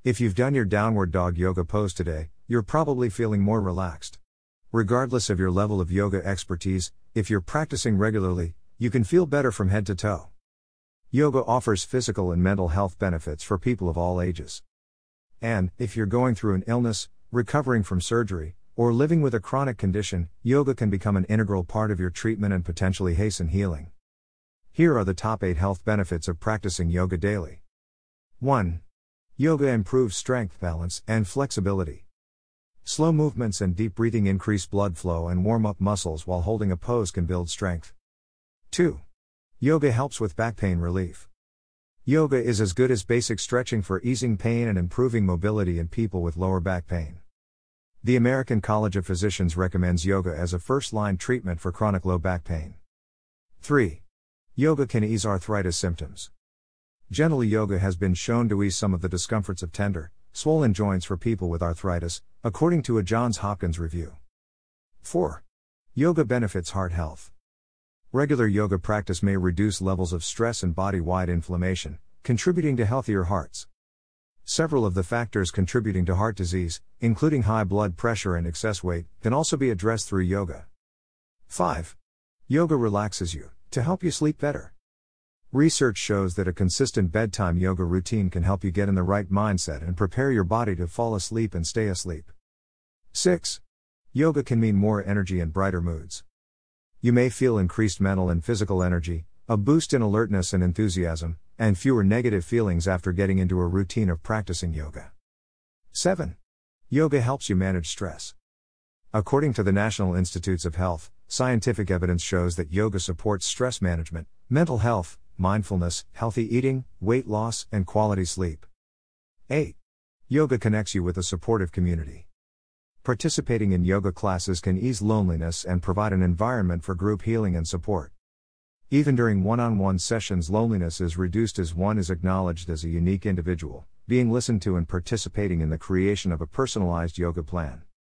If you've done your downward dog yoga pose today, you're probably feeling more relaxed. Regardless of your level of yoga expertise, if you're practicing regularly, you can feel better from head to toe. Yoga offers physical and mental health benefits for people of all ages. And, if you're going through an illness, recovering from surgery, or living with a chronic condition, yoga can become an integral part of your treatment and potentially hasten healing. Here are the top 8 health benefits of practicing yoga daily. 1. Yoga improves strength, balance, and flexibility. Slow movements and deep breathing increase blood flow and warm up muscles while holding a pose can build strength. 2. Yoga helps with back pain relief. Yoga is as good as basic stretching for easing pain and improving mobility in people with lower back pain. The American College of Physicians recommends yoga as a first-line treatment for chronic low back pain. 3. Yoga can ease arthritis symptoms. Gentle yoga has been shown to ease some of the discomforts of tender, swollen joints for people with arthritis, according to a Johns Hopkins review. 4. Yoga benefits heart health. Regular yoga practice may reduce levels of stress and body-wide inflammation, contributing to healthier hearts. Several of the factors contributing to heart disease, including high blood pressure and excess weight, can also be addressed through yoga. 5. Yoga relaxes you, to help you sleep better. Research shows that a consistent bedtime yoga routine can help you get in the right mindset and prepare your body to fall asleep and stay asleep. 6. Yoga can mean more energy and brighter moods. You may feel increased mental and physical energy, a boost in alertness and enthusiasm, and fewer negative feelings after getting into a routine of practicing yoga. 7. Yoga helps you manage stress. According to the National Institutes of Health, scientific evidence shows that yoga supports stress management, mental health, mindfulness, healthy eating, weight loss, and quality sleep. 8. Yoga connects you with a supportive community. Participating in yoga classes can ease loneliness and provide an environment for group healing and support. Even during one-on-one sessions, loneliness is reduced as one is acknowledged as a unique individual, being listened to and participating in the creation of a personalized yoga plan.